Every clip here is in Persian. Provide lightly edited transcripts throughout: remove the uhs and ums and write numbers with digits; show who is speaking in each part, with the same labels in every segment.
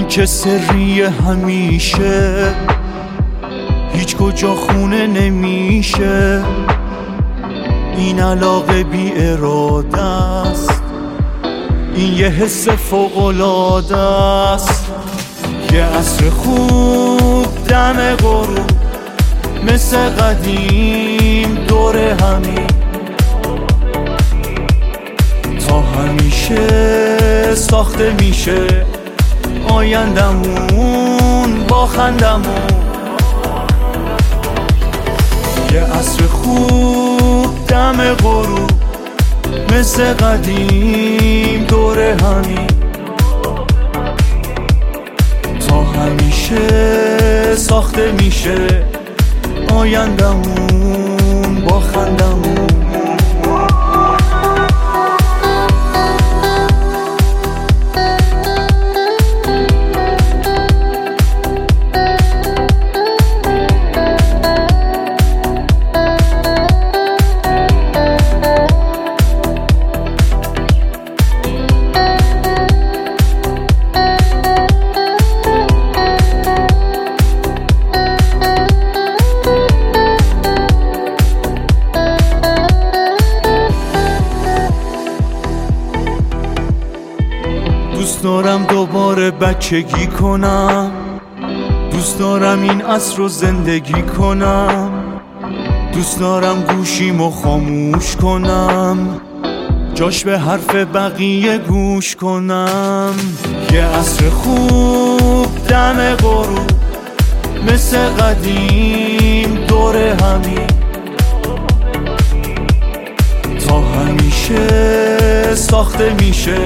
Speaker 1: این که سری همیشه هیچ کجا خونه نمیشه. این علاقه بی اراده است، این یه حس فوق‌العاده است. یه عصر خوب دم غروب مثل قدیم دور همین، تا همیشه ساخته میشه آیندمون با خندمون. یه عصر خوب دم غروب مثل قدیم دور همین، تا همیشه ساخته میشه آیندمون با خندمون. دوست دارم دوباره بچگی کنم، دوست دارم این عصر رو زندگی کنم، دوست دارم گوشیمو خاموش کنم، جاش به حرف بقیه گوش کنم. یه عصر خوب دم غروب مثل قدیم دور همین، تا همیشه ساخته میشه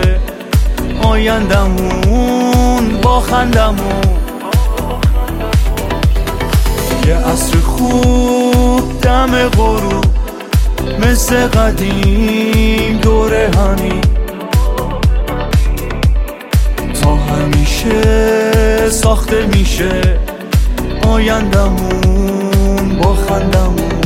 Speaker 1: آیندمون با خندمون. یه عصر خوب دم غروب مثل قدیم دور همین، تا همیشه ساخته میشه آیندمون با خندمون.